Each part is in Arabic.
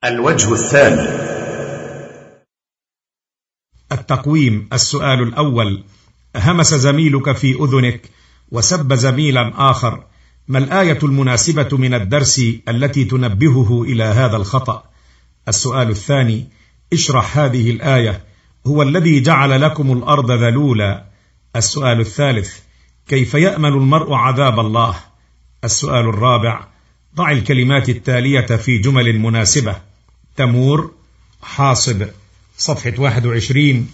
الوجه الثاني. التقويم. السؤال الأول: همس زميلك في أذنك وسب زميلا آخر، ما الآية المناسبة من الدرس التي تنبهه إلى هذا الخطأ؟ السؤال الثاني: اشرح هذه الآية. هو الذي جعل لكم الأرض ذلولا. السؤال الثالث: كيف يأمن المرء عذاب الله؟ السؤال الرابع: ضع الكلمات التالية في جمل مناسبة. تمور، حاصب، صفحة 21.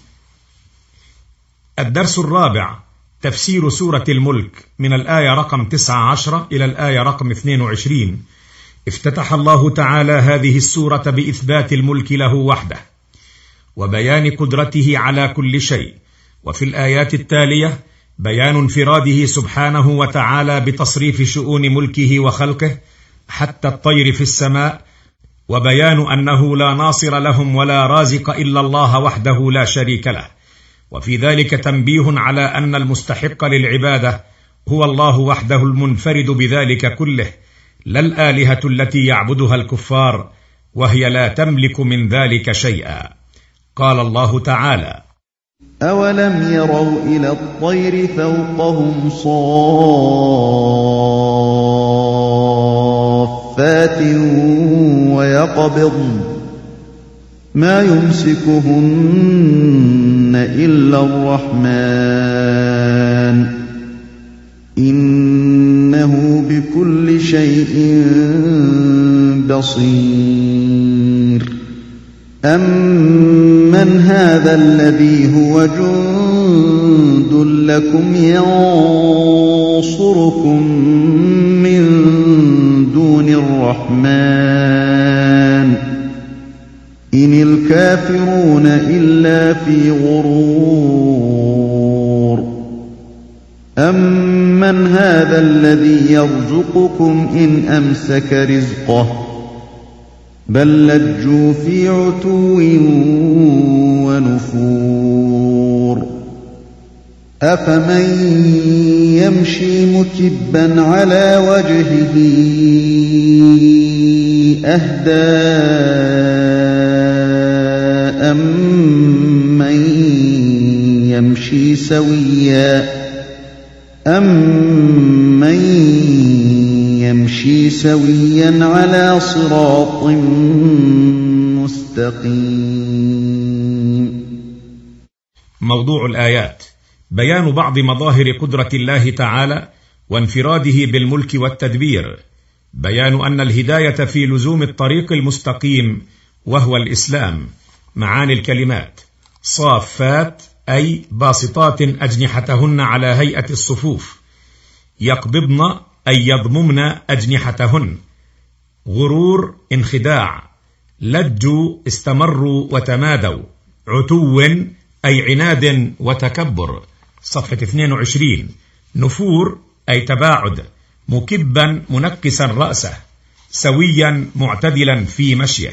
الدرس الرابع: تفسير سورة الملك من الآية رقم 19 إلى الآية رقم 22. افتتح الله تعالى هذه السورة بإثبات الملك له وحده وبيان قدرته على كل شيء، وفي الآيات التالية بيان انفراده سبحانه وتعالى بتصريف شؤون ملكه وخلقه حتى الطير في السماء، وبيان أنه لا ناصر لهم ولا رازق إلا الله وحده لا شريك له. وفي ذلك تنبيه على أن المستحق للعبادة هو الله وحده المنفرد بذلك كله، لا الآلهة التي يعبدها الكفار وهي لا تملك من ذلك شيئا. قال الله تعالى: أولم يروا إلى الطير فوقهم صافات ويقبضن ما يمسكهن إلا الرحمن إنه بكل شيء بصير. أمن هذا الذي هو جند لكم ينصركم من دون الرحمن إن الكافرون إلا في غرور. أمن هذا الذي يرزقكم إن أمسك رزقه بل لجوا في عتو ونفور. أفمن يمشي مكبا على وجهه أهدى أمن يمشي سويا على صراط مستقيم. موضوع الآيات: بيان بعض مظاهر قدرة الله تعالى وانفراده بالملك والتدبير، بيان أن الهداية في لزوم الطريق المستقيم وهو الإسلام. معاني الكلمات: صافات أي باسطات أجنحتهن على هيئة الصفوف، يقبضن أي يضممن أجنحتهن، غرور انخداع، لجوا استمروا وتمادوا، عتو أي عناد وتكبر، صفحة 22. نفور أي تباعد، مكبا منكسا رأسه، سويا معتدلا في مشيه.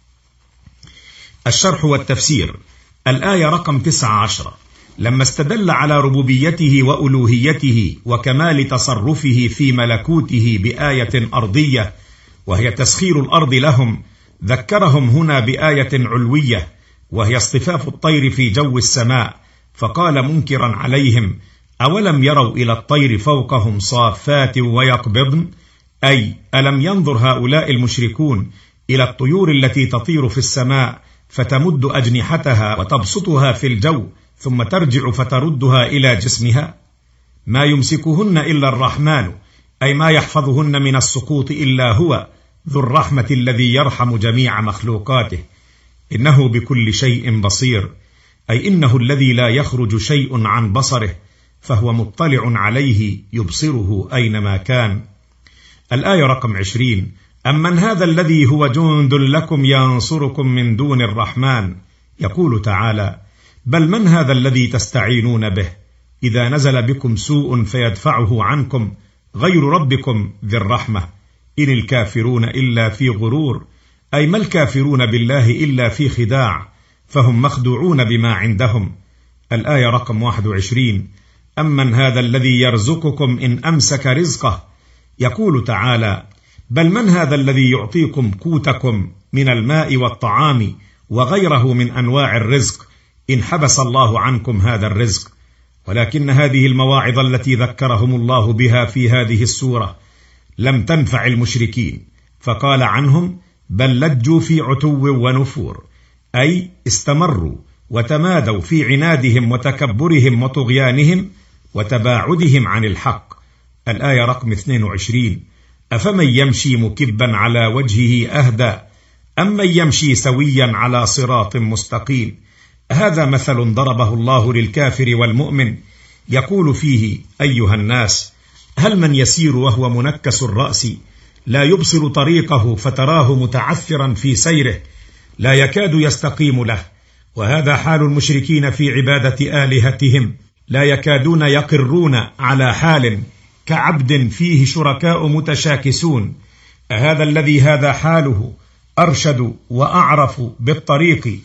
الشرح والتفسير. الآية رقم 19 لما استدل على ربوبيته وألوهيته وكمال تصرفه في ملكوته بآية أرضية وهي تسخير الأرض لهم، ذكرهم هنا بآية علوية وهي اصطفاف الطير في جو السماء، فقال منكرا عليهم: أولم يروا إلى الطير فوقهم صافات ويقبضن؟ أي ألم ينظر هؤلاء المشركون إلى الطيور التي تطير في السماء فتمد أجنحتها وتبسطها في الجو ثم ترجع فتردها إلى جسمها؟ ما يمسكهن إلا الرحمن، أي ما يحفظهن من السقوط إلا هو ذو الرحمة الذي يرحم جميع مخلوقاته. إنه بكل شيء بصير، أي إنه الذي لا يخرج شيء عن بصره، فهو مطلع عليه يبصره أينما كان. الآية رقم 20: أمن هذا الذي هو جند لكم ينصركم من دون الرحمن. يقول تعالى: بل من هذا الذي تستعينون به إذا نزل بكم سوء فيدفعه عنكم غير ربكم ذي الرحمة إن الكافرون إلا في غرور، أي ما الكافرون بالله إلا في خداع، فهم مخدوعون بما عندهم. الآية رقم 21: أمن هذا الذي يرزقكم إن أمسك رزقه. يقول تعالى: بل من هذا الذي يعطيكم قوتكم من الماء والطعام وغيره من أنواع الرزق إن حبس الله عنكم هذا الرزق. ولكن هذه المواعظ التي ذكرهم الله بها في هذه السورة لم تنفع المشركين، فقال عنهم: بل لجوا في عتو ونفور، أي استمروا وتمادوا في عنادهم وتكبرهم وطغيانهم وتباعدهم عن الحق. الآية رقم 22. أفمن يمشي مكبا على وجهه أهدى أم من يمشي سويا على صراط مستقيم. هذا مثل ضربه الله للكافر والمؤمن يقول فيه: أيها الناس، هل من يسير وهو منكس الرأس لا يبصر طريقه فتراه متعثرا في سيره لا يكاد يستقيم له. وهذا حال المشركين في عبادة آلهتهم، لا يكادون يقرون على حال كعبد فيه شركاء متشاكسون. هذا الذي هذا حاله أرشد وأعرف بالطريق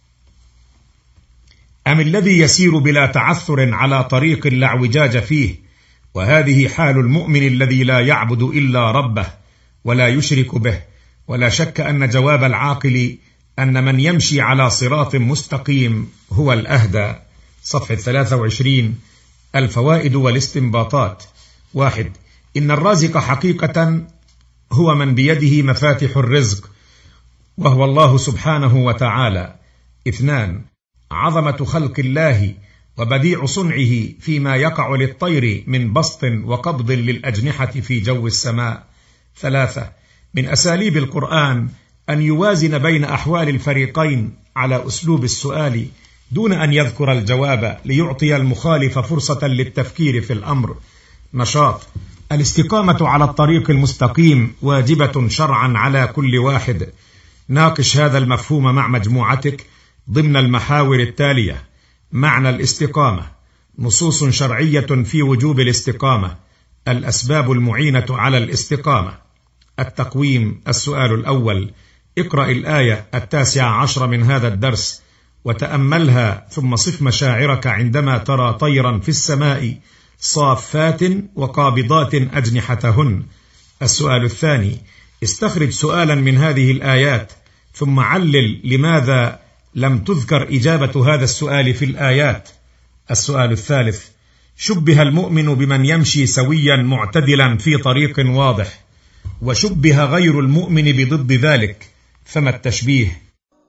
أم الذي يسير بلا تعثر على طريق لا اعوجاج فيه؟ وهذه حال المؤمن الذي لا يعبد إلا ربه ولا يشرك به. ولا شك أن جواب العاقل أن من يمشي على صراط مستقيم هو الأهدى. صفحة 23. الفوائد والاستنباطات. 1. إن الرازق حقيقة هو من بيده مفاتح الرزق وهو الله سبحانه وتعالى. 2. عظمة خلق الله وبديع صنعه فيما يقع للطير من بسط وقبض للأجنحة في جو السماء. 3. من أساليب القرآن أن يوازن بين أحوال الفريقين على أسلوب السؤال دون أن يذكر الجواب ليعطي المخالف فرصة للتفكير في الأمر. نشاط. الاستقامة على الطريق المستقيم واجبة شرعا على كل واحد. ناقش هذا المفهوم مع مجموعتك ضمن المحاور التالية: معنى الاستقامة، نصوص شرعية في وجوب الاستقامة، الأسباب المعينة على الاستقامة. التقويم. السؤال الأول: اقرأ الآية 19 من هذا الدرس وتأملها، ثم صف مشاعرك عندما ترى طيرا في السماء صافات وقابضات أجنحتهن. السؤال الثاني: استخرج سؤالا من هذه الآيات ثم علل لماذا لم تذكر إجابة هذا السؤال في الآيات. السؤال الثالث: شبه المؤمن بمن يمشي سويا معتدلا في طريق واضح، وشبه غير المؤمن بضد ذلك، فما التشبيه؟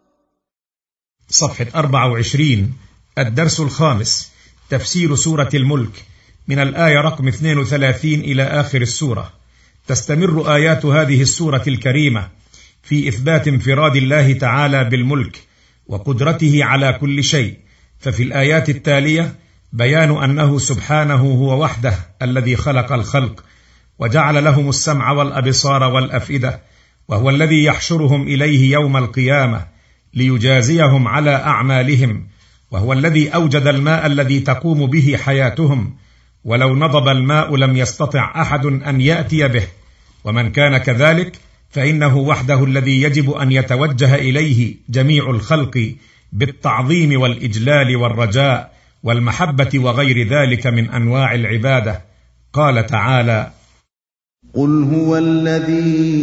صفحة 24. الدرس الخامس: تفسير سورة الملك من الآية رقم 32 إلى آخر السورة. تستمر آيات هذه السورة الكريمة في إثبات انفراد الله تعالى بالملك وقدرته على كل شيء، ففي الآيات التالية بيان أنه سبحانه هو وحده الذي خلق الخلق وجعل لهم السمع والأبصار والأفئدة، وهو الذي يحشرهم إليه يوم القيامة ليجازيهم على أعمالهم، وهو الذي أوجد الماء الذي تقوم به حياتهم، ولو نضب الماء لم يستطع أحد أن يأتي به. ومن كان كذلك فإنه وحده الذي يجب أن يتوجه إليه جميع الخلق بالتعظيم والإجلال والرجاء والمحبة وغير ذلك من أنواع العبادة. قال تعالى: قل هو الذي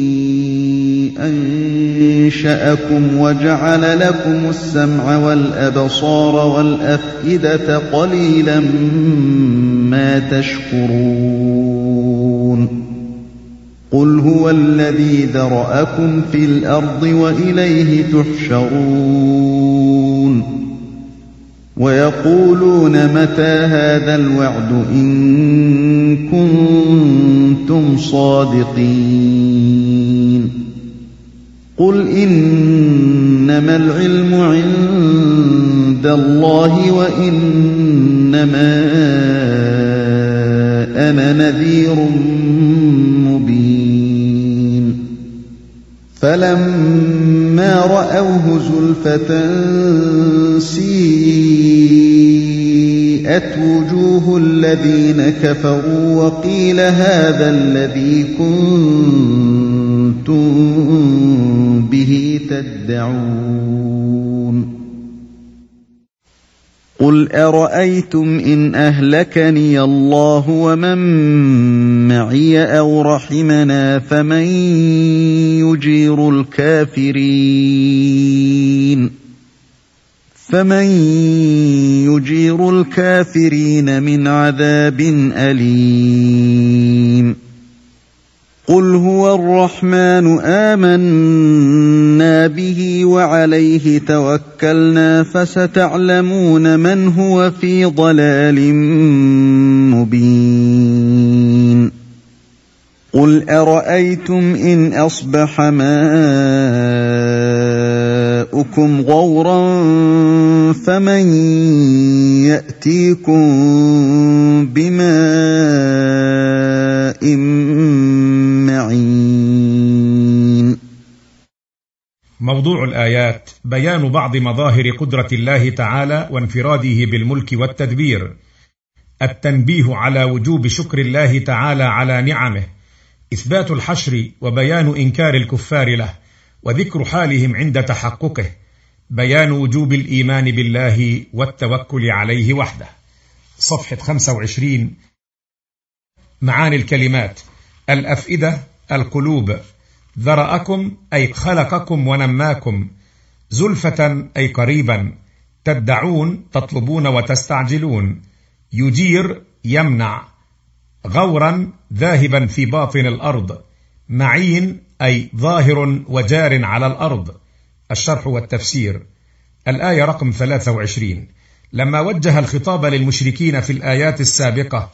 أنشأكم وجعل لكم السمع والأبصار والأفئدة قليلا ما تشكرون. قل هو الذي ذرأكم في الأرض وإليه تحشرون. ويقولون متى هذا الوعد إن كنتم صادقين. قل إنما العلم عند الله وإنما أنا نذير مبين. فلما رأوه زلفة سيئت وجوه الذين كفروا وقيل هذا الذي كنتم به تدعون. قُلْ أَرَأَيْتُمْ إِنْ أَهْلَكَنِيَ اللَّهُ وَمَن مَّعِيَ أَوْ رَحِمَنَا فَمَن يُجِيرُ الْكَافِرِينَ مِنْ عَذَابٍ أَلِيمٍ قُلْ هُوَ الرَّحْمَٰنُ آمَنَّا بِهِ وَعَلَيْهِ تَوَكَّلْنَا فَسَتَعْلَمُونَ مَنْ هُوَ فِي ضَلَالٍ مُّبِينٍ قُلْ أَرَأَيْتُمْ إِنْ أَصْبَحَ مَاؤُكُمْ غَوْرًا فَمَن يَأْتِيكُم بِمَاءٍ معين. موضوع الآيات بيان بعض مظاهر قدرة الله تعالى وانفراده بالملك والتدبير، التنبيه على وجوب شكر الله تعالى على نعمه، إثبات الحشر وبيان إنكار الكفار له، وذكر حالهم عند تحققه، بيان وجوب الإيمان بالله والتوكل عليه وحده. صفحة 25. معاني الكلمات: الأفئدة القلوب، ذرأكم أي خلقكم ونماكم، زلفة أي قريبا، تدعون تطلبون وتستعجلون، يجير يمنع، غورا ذاهبا في باطن الأرض، معين أي ظاهر وجار على الأرض. الشرح والتفسير. الآية رقم 23 لما وجه الخطاب للمشركين في الآيات السابقة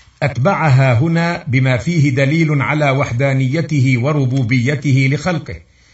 أتبعها هنا بما فيه دليل على وحدانيته وربوبيته لخلقه،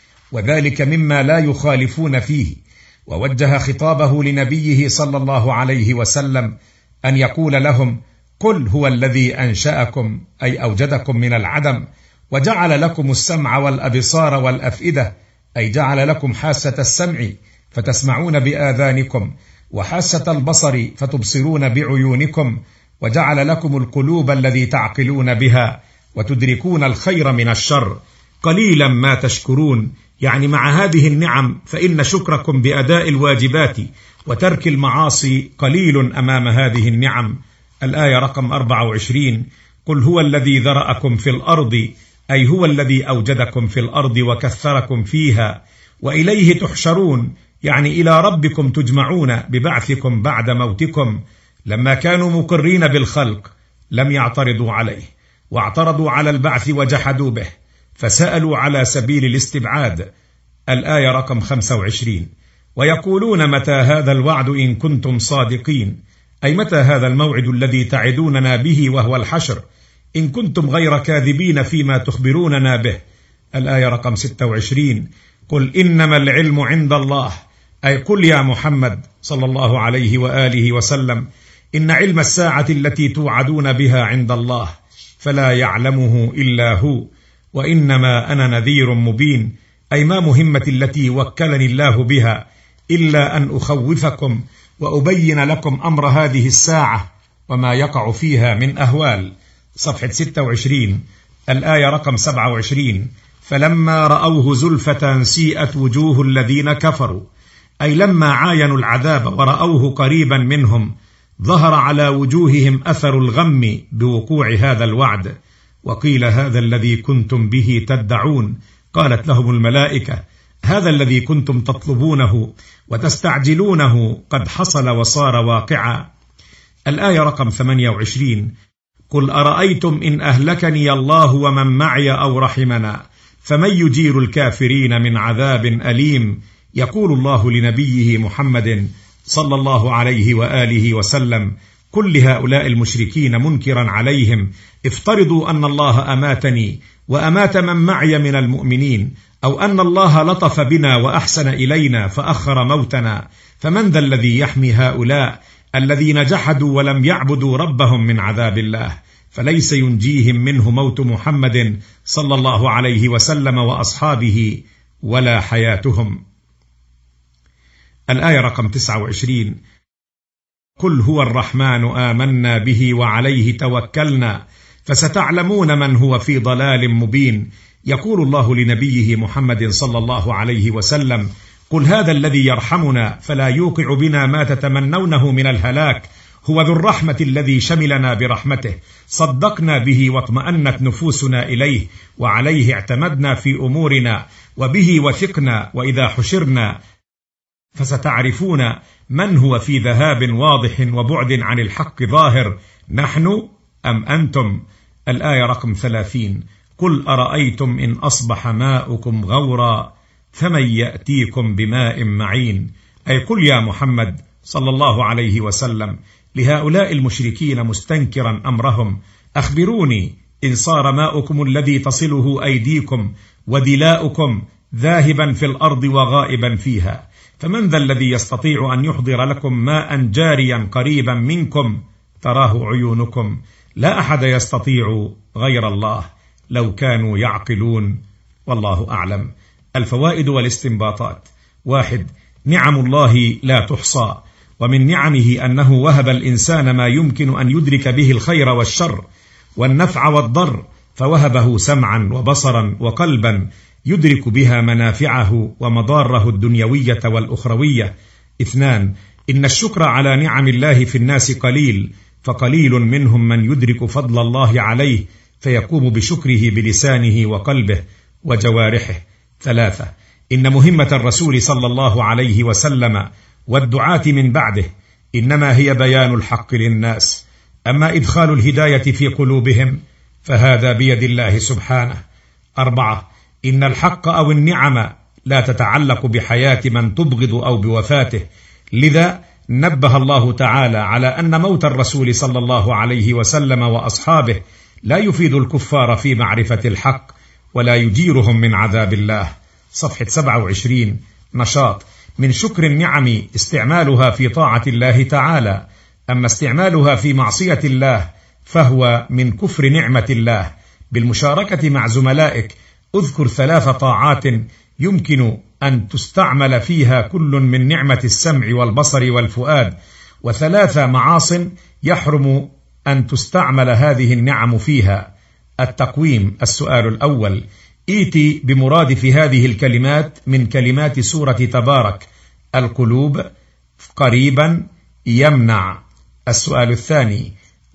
وذلك مما لا يخالفون فيه، ووجه خطابه لنبيه صلى الله عليه وسلم أن يقول لهم: قل هو الذي أنشأكم أي أوجدكم من العدم، وجعل لكم السمع والأبصار والأفئدة أي جعل لكم حاسة السمع فتسمعون بآذانكم، وحاسة البصر فتبصرون بعيونكم، وجعل لكم القلوب الذي تعقلون بها وتدركون الخير من الشر، قليلا ما تشكرون. يعني مع هذه النعم فإن شكركم بأداء الواجبات وترك المعاصي قليل أمام هذه النعم. الآية رقم 24 قل هو الذي ذرأكم في الأرض أي هو الذي أوجدكم في الأرض وكثركم فيها، وإليه تحشرون يعني إلى ربكم تجمعون ببعثكم بعد موتكم. لما كانوا مقرين بالخلق لم يعترضوا عليه، واعترضوا على البعث وجحدوا به، فسألوا على سبيل الاستبعاد. الآية رقم 25 ويقولون متى هذا الوعد إن كنتم صادقين، أي متى هذا الموعد الذي تعدوننا به وهو الحشر إن كنتم غير كاذبين فيما تخبروننا به. الآية رقم 26 قل إنما العلم عند الله، أي قل يا محمد صلى الله عليه وآله وسلم إن علم الساعة التي توعدون بها عند الله، فلا يعلمه إلا هو، وإنما أنا نذير مبين، أي ما مهمة التي وكلني الله بها إلا أن أخوفكم وأبين لكم أمر هذه الساعة وما يقع فيها من أهوال. صفحة 26 الآية رقم 27 فلما رأوه زلفة سيئت وجوه الذين كفروا، أي لما عاينوا العذاب ورأوه قريبا منهم ظهر على وجوههم أثر الغم بوقوع هذا الوعد. وقيل هذا الذي كنتم به تدعون، قالت لهم الملائكة هذا الذي كنتم تطلبونه وتستعجلونه قد حصل وصار واقعا. الآية رقم 28 قل أرأيتم إن أهلكني الله ومن معي أو رحمنا فمن يجير الكافرين من عذاب أليم. يقول الله لنبيه محمد صلى الله عليه وآله وسلم قل لهؤلاء المشركين منكرا عليهم افترضوا أن الله أماتني وأمات من معي من المؤمنين، أو أن الله لطف بنا وأحسن إلينا فأخر موتنا، فمن ذا الذي يحمي هؤلاء الذين جحدوا ولم يعبدوا ربهم من عذاب الله، فليس ينجيهم منه موت محمد صلى الله عليه وسلم وأصحابه ولا حياتهم. الآية رقم 29 قل هو الرحمن آمنا به وعليه توكلنا فستعلمون من هو في ضلال مبين. يقول الله لنبيه محمد صلى الله عليه وسلم قل هذا الذي يرحمنا فلا يوقع بنا ما تتمنونه من الهلاك، هو ذو الرحمة الذي شملنا برحمته، صدقنا به واطمأنت نفوسنا إليه، وعليه اعتمدنا في أمورنا، وبه وثقنا، وإذا حشرنا فستعرفون من هو في ذهاب واضح وبعد عن الحق ظاهر، نحن أم أنتم. الآية رقم 30. قل أرأيتم إن أصبح ماؤكم غورا فمن يأتيكم بماء معين. أي قل يا محمد صلى الله عليه وسلم لهؤلاء المشركين مستنكرا أمرهم: أخبروني إن صار ماؤكم الذي تصله أيديكم ودلاؤكم ذاهبا في الأرض وغائبا فيها، فمن ذا الذي يستطيع أن يحضر لكم ماء جاريا قريبا منكم تراه عيونكم؟ لا أحد يستطيع غير الله لو كانوا يعقلون، والله أعلم. الفوائد والاستنباطات: 1. نعم الله لا تحصى، ومن نعمه أنه وهب الإنسان ما يمكن أن يدرك به الخير والشر والنفع والضر، فوهبه سمعا وبصرا وقلبا يدرك بها منافعه ومضاره الدنيوية والأخروية. 2. إن الشكر على نعم الله في الناس قليل، فقليل منهم من يدرك فضل الله عليه فيقوم بشكره بلسانه وقلبه وجوارحه. 3. إن مهمة الرسول صلى الله عليه وسلم والدعاة من بعده إنما هي بيان الحق للناس، أما إدخال الهداية في قلوبهم فهذا بيد الله سبحانه. 4. إن الحق أو النعم لا تتعلق بحياة من تبغض أو بوفاته، لذا نبه الله تعالى على أن موت الرسول صلى الله عليه وسلم وأصحابه لا يفيد الكفار في معرفة الحق ولا يجيرهم من عذاب الله. صفحة 27. نشاط: من شكر النعم استعمالها في طاعة الله تعالى، أما استعمالها في معصية الله فهو من كفر نعمة الله. بالمشاركة مع زملائك اذكر 3 طاعات يمكن أن تستعمل فيها كل من نعمة السمع والبصر والفؤاد، و3 معاصٍ يحرم أن تستعمل هذه النعم فيها. التقويم: السؤال الأول: إيتي بمرادف هذه الكلمات من كلمات سورة تبارك: القلوب، قريبا، يمنع. السؤال الثاني: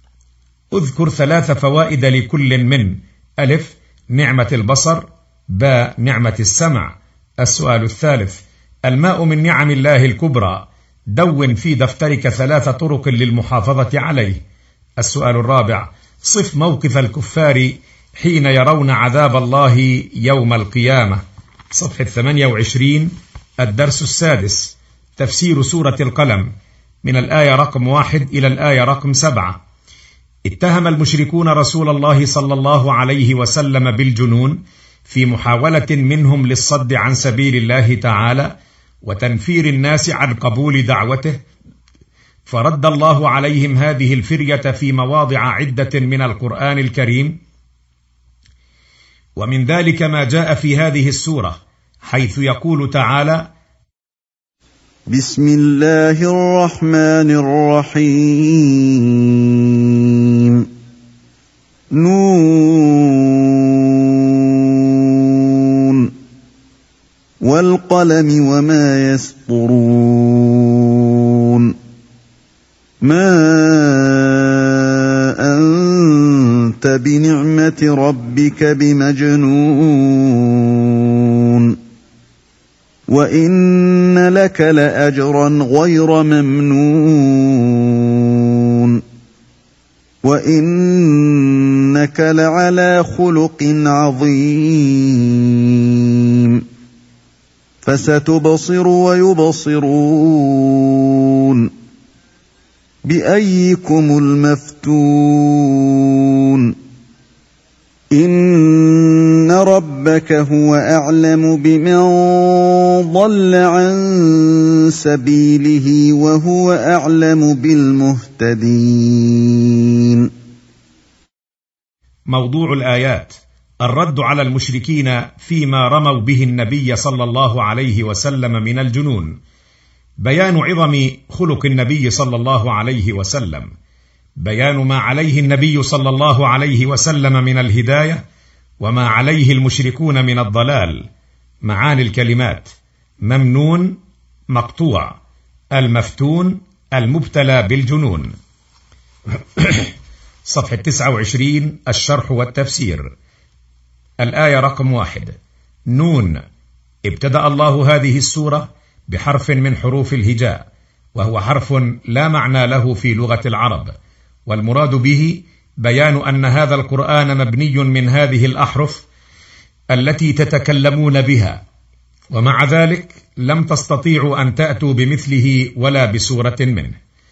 اذكر 3 فوائد لكل من: ألف، نعمة البصر، باء، نعمة السمع. السؤال الثالث: الماء من نعم الله الكبرى، دون في دفترك 3 طرق للمحافظة عليه. السؤال الرابع: صف موقف الكفار حين يرون عذاب الله يوم القيامة. صفحة 28. الدرس السادس: تفسير سورة القلم من الآية رقم 1 إلى الآية رقم 7. اتهم المشركون رسول الله صلى الله عليه وسلم بالجنون في محاولة منهم للصد عن سبيل الله تعالى وتنفير الناس عن قبول دعوته، فرد الله عليهم هذه الفرية في مواضع عدة من القرآن الكريم، ومن ذلك ما جاء في هذه السورة حيث يقول تعالى: بسم الله الرحمن الرحيم. نون والقلم وما يسطرون. ما أنت بنعمة ربك بمجنون، وإن لك لأجرا غير ممنون، وإنك لعلى خلق عظيم. فستبصر ويبصرون بأيكم المفتون. إن ربك هو أعلم بمن ضل عن سبيله وهو أعلم بالمهتدين. موضوع الآيات: الرد على المشركين فيما رموا به النبي صلى الله عليه وسلم من الجنون، بيان عظم خلق النبي صلى الله عليه وسلم، بيان ما عليه النبي صلى الله عليه وسلم من الهداية وما عليه المشركون من الضلال. معاني الكلمات: ممنون مقطوع، المفتون المبتلى بالجنون. صفحة 29 الشرح والتفسير. الآية رقم 1. نون. ابتدأ الله هذه السورة بحرف من حروف الهجاء، وهو حرف لا معنى له في لغة العرب، والمراد به بيان أن هذا القرآن مبني من هذه الأحرف التي تتكلمون بها، ومع ذلك لم تستطيعوا أن تأتوا بمثله ولا بسورة منه.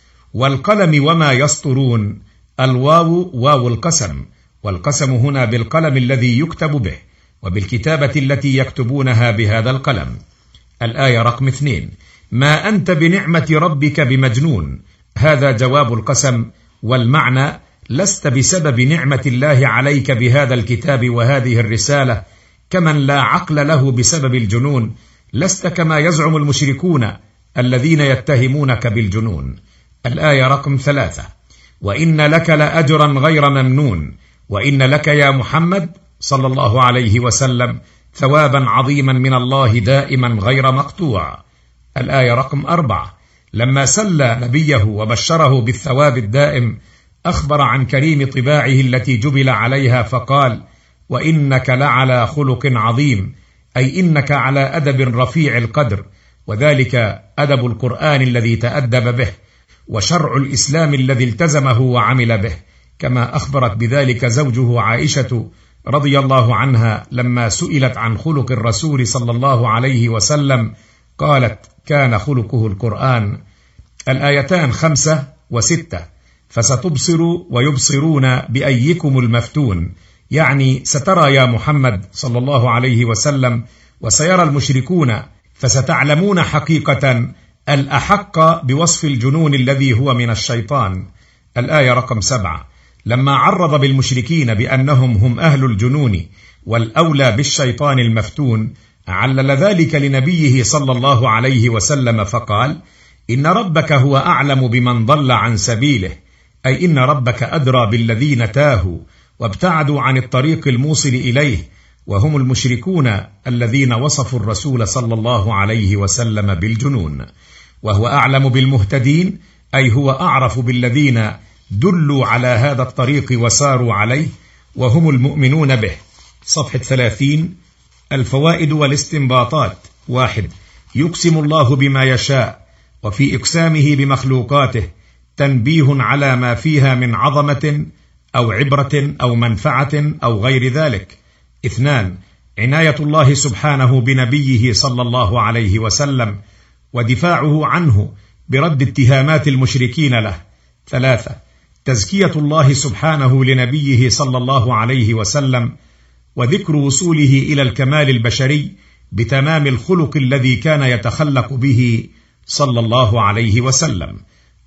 والقلم وما يسطرون، الواو واو القسم، والقسم هنا بالقلم الذي يكتب به وبالكتابة التي يكتبونها بهذا القلم. الآية رقم 2. ما أنت بنعمة ربك بمجنون، هذا جواب القسم، والمعنى لست بسبب نعمة الله عليك بهذا الكتاب وهذه الرسالة كمن لا عقل له بسبب الجنون، لست كما يزعم المشركون الذين يتهمونك بالجنون. الآية رقم 3. وإن لك لأجرا غير ممنون، وإن لك يا محمد صلى الله عليه وسلم ثوابا عظيما من الله دائما غير مقطوع. الآية رقم 4. لما سلى نبيه وبشره بالثواب الدائم أخبر عن كريم طباعه التي جبل عليها فقال: وإنك لعلى خلق عظيم، أي إنك على أدب رفيع القدر، وذلك أدب القرآن الذي تأدب به، وشرع الإسلام الذي التزمه وعمل به، كما أخبرت بذلك زوجه عائشة رضي الله عنها لما سئلت عن خلق الرسول صلى الله عليه وسلم قالت: كان خلقه القرآن. الآيتان 5 و6. فستبصر ويبصرون بأيكم المفتون، يعني سترى يا محمد صلى الله عليه وسلم وسيرى المشركون، فستعلمون حقيقة الأحق بوصف الجنون الذي هو من الشيطان. الآية رقم 7. لما عرض بالمشركين بأنهم هم أهل الجنون والأولى بالشيطان المفتون، علل ذلك لنبيه صلى الله عليه وسلم فقال: إن ربك هو أعلم بمن ضل عن سبيله، أي إن ربك أدرى بالذين تاهوا وابتعدوا عن الطريق الموصل إليه، وهم المشركون الذين وصفوا الرسول صلى الله عليه وسلم بالجنون. وهو أعلم بالمهتدين، أي هو أعرف بالذين دلوا على هذا الطريق وساروا عليه، وهم المؤمنون به. صفحة 30 الفوائد والاستنباطات. 1. يقسم الله بما يشاء، وفي إقسامه بمخلوقاته تنبيه على ما فيها من عظمة أو عبرة أو منفعة أو غير ذلك. 2. عناية الله سبحانه بنبيه صلى الله عليه وسلم ودفاعه عنه برد اتهامات المشركين له. 3. تزكية الله سبحانه لنبيه صلى الله عليه وسلم وذكر وصوله إلى الكمال البشري بتمام الخلق الذي كان يتخلق به صلى الله عليه وسلم.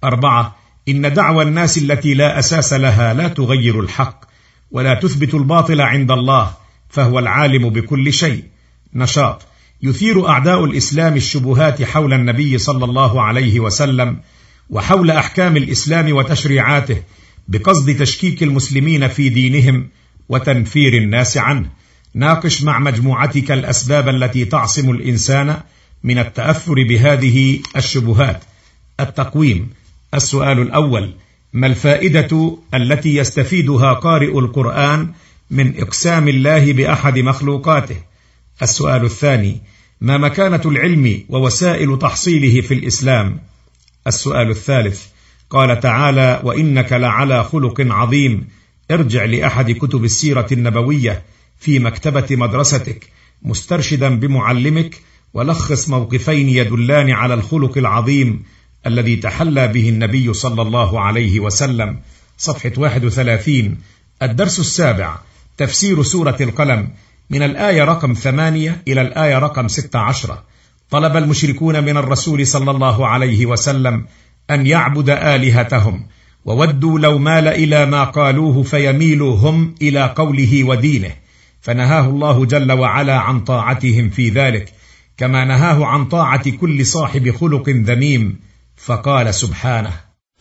4. إن دعوى الناس التي لا أساس لها لا تغير الحق ولا تثبت الباطل عند الله، فهو العالم بكل شيء. نشاط. يثير أعداء الإسلام الشبهات حول النبي صلى الله عليه وسلم وحول أحكام الإسلام وتشريعاته بقصد تشكيك المسلمين في دينهم وتنفير الناس عنه. ناقش مع مجموعتك الأسباب التي تعصم الإنسان من التأثر بهذه الشبهات. التقويم. السؤال الأول: ما الفائدة التي يستفيدها قارئ القرآن من إقسام الله بأحد مخلوقاته؟ السؤال الثاني: ما مكانة العلم ووسائل تحصيله في الإسلام؟ السؤال الثالث: قال تعالى: وإنك لعلى خلق عظيم. ارجع لأحد كتب السيرة النبوية في مكتبة مدرستك مسترشدا بمعلمك ولخص موقفين يدلان على الخلق العظيم الذي تحلى به النبي صلى الله عليه وسلم. صفحة 31. الدرس السابع: تفسير سورة القلم من الآية رقم 8 إلى الآية رقم 16. طلب المشركون من الرسول صلى الله عليه وسلم أن يعبد آلهتهم، وودوا لو مال إلى ما قالوه فيميلوا هم إلى قوله ودينه، فنهاه الله جل وعلا عن طاعتهم في ذلك، كما نهاه عن طاعة كل صاحب خلق ذميم، فقال سبحانه: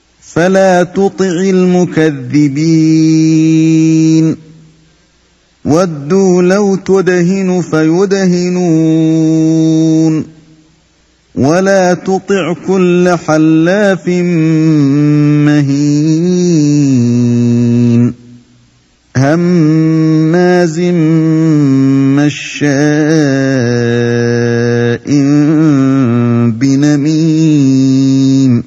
فلا تطع المكذبين ودوا لو تدهن فيدهنون ولا تطع كل حلاف مهين هماز مشاء بنميم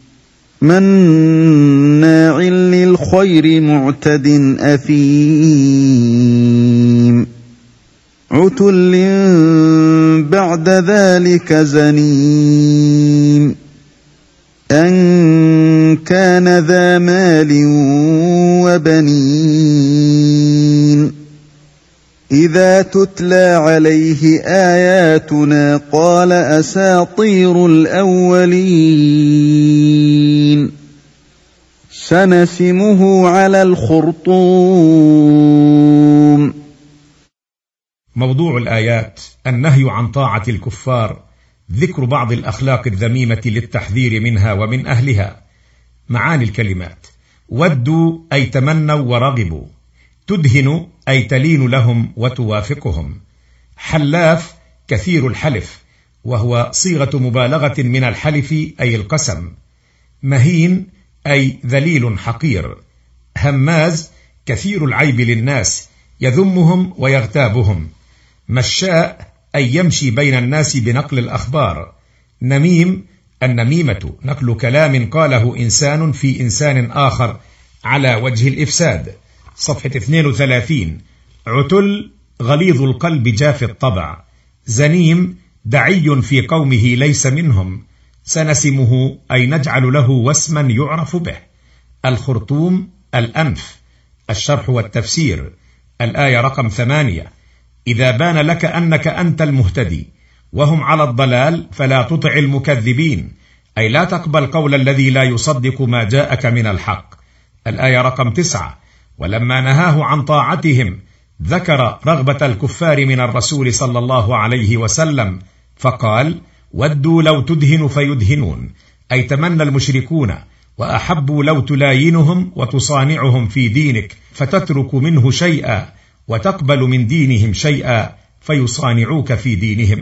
مناع للخير معتد أثيم عتل بعد ذلك زنيم أن كان ذا مال وبنين إذا تتلى عليه آياتنا قال أساطير الأولين سنسمه على الخرطوم. موضوع الآيات النهي عن طاعة الكفار، ذكر بعض الأخلاق الذميمة للتحذير منها ومن أهلها. معاني الكلمات: ودوا أي تمنوا ورغبوا، تدهن أي تلين لهم وتوافقهم، حلاف كثير الحلف وهو صيغة مبالغة من الحلف أي القسم، مهين أي ذليل حقير، هماز كثير العيب للناس يذمهم ويغتابهم، مشاء أي يمشي بين الناس بنقل الأخبار، نميم النميمة نقل كلام قاله إنسان في إنسان آخر على وجه الإفساد. صفحة 32. عتل غليظ القلب جاف الطبع، زنيم دعي في قومه ليس منهم، سنسمه أي نجعل له واسما يعرف به. الخرطوم الأنف. الشرح والتفسير. الآية رقم 8: إذا بان لك أنك أنت المهتدي وهم على الضلال فلا تطع المكذبين، أي لا تقبل قول الذي لا يصدق ما جاءك من الحق. الآية رقم 9: ولما نهاه عن طاعتهم ذكر رغبة الكفار من الرسول صلى الله عليه وسلم فقال: ودوا لو تدهن فيدهنون، أي تمنى المشركون وأحبوا لو تلاينهم وتصانعهم في دينك فتترك منه شيئا وتقبل من دينهم شيئا فيصانعوك في دينهم.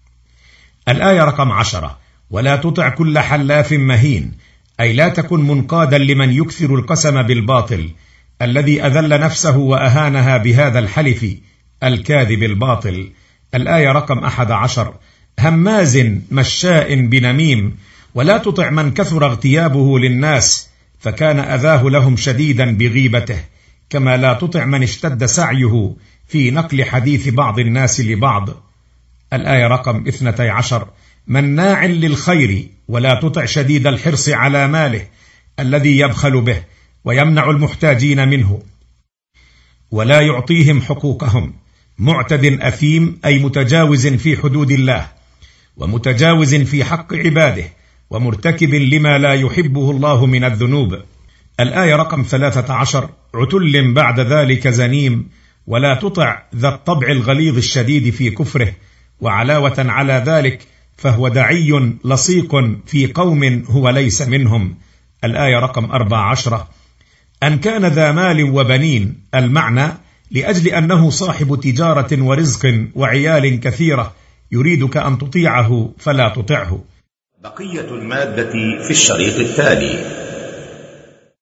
الآية رقم 10: ولا تطع كل حلاف مهين، أي لا تكن منقادا لمن يكثر القسم بالباطل الذي أذل نفسه وأهانها بهذا الحلف الكاذب الباطل. الآية رقم 11: هماز مشاء بنميم، ولا تطع من كثر اغتيابه للناس فكان أذاه لهم شديدا بغيبته، كما لا تطع من اشتد سعيه في نقل حديث بعض الناس لبعض. الآية رقم 12: مناع للخير، ولا تطع شديد الحرص على ماله الذي يبخل به ويمنع المحتاجين منه ولا يعطيهم حقوقهم، معتد أثيم أي متجاوز في حدود الله ومتجاوز في حق عباده ومرتكب لما لا يحبه الله من الذنوب. الآية رقم 13: عتل بعد ذلك زنيم، ولا تطع ذا الطبع الغليظ الشديد في كفره، وعلاوة على ذلك فهو دعي لصيق في قوم هو ليس منهم. الآية رقم 14: أن كان ذا مال وبنين، المعنى لأجل أنه صاحب تجارة ورزق وعيال كثيرة يريدك أن تطيعه فلا تطعه. بقية المادة في الشريط التالي.